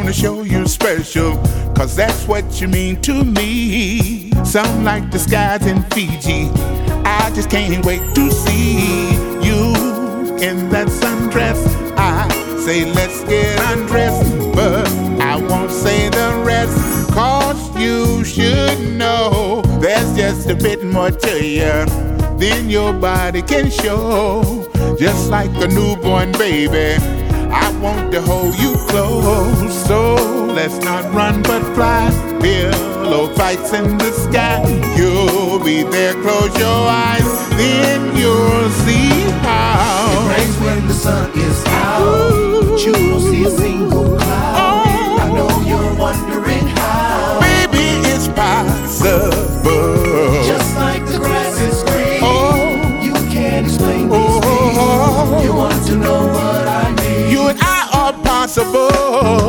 wanna show you special, cause that's what you mean to me. Some like the skies in Fiji. I just can't wait to see you in that sundress. I say let's get undressed, but I won't say the rest, cause you should know there's just a bit more to you than your body can show. Just like a newborn baby, I want to hold you close. So let's not run but fly. Pillow fights in the sky. You'll be there, close your eyes, then you'll see how it rains when the sun is out. But you don't see a single cloud. I know you're wondering how. Baby, it's possible. Just like the grass is green. You can't explain these things. You want to know what I mean. You and I are possible.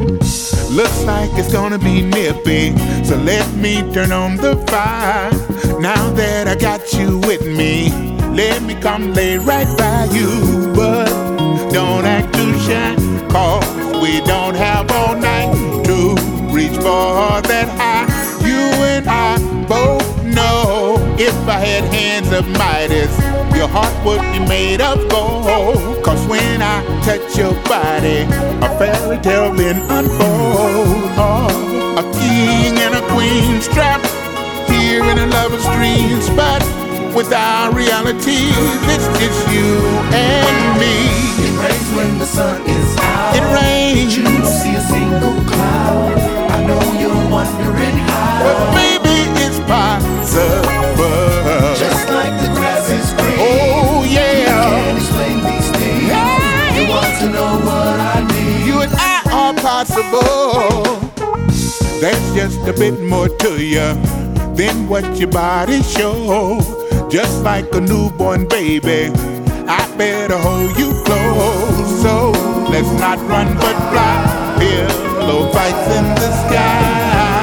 Looks like it's gonna be nippy, so let me turn on the fire. Now that I got you with me, let me come lay right by you. But don't act too shy, cause we don't have all night to reach for that high. You and I both know if I had hands of Midas, your heart would be made of gold. Cause when I touch your body, a fairy tale then unfolds. Oh, a king and a queen trapped here in a lover's dreams. But without reality, it's just you and me. It rains when the sun is out. It rains. You don't see a single cloud. I know you're wondering how. But baby, it's possible. Just like the grass is green. Oh yeah. You can't explain these things. You want to know what I mean. You and I are possible. There's just a bit more to you than what your body shows. Just like a newborn baby, I better hold you close. So let's not run but fly. Pillow fights in the sky.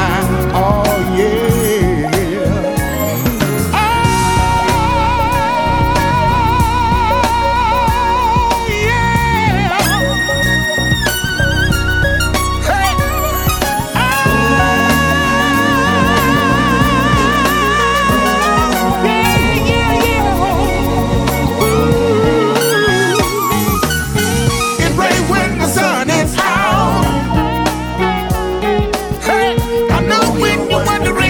Oh yeah. I know when you're wondering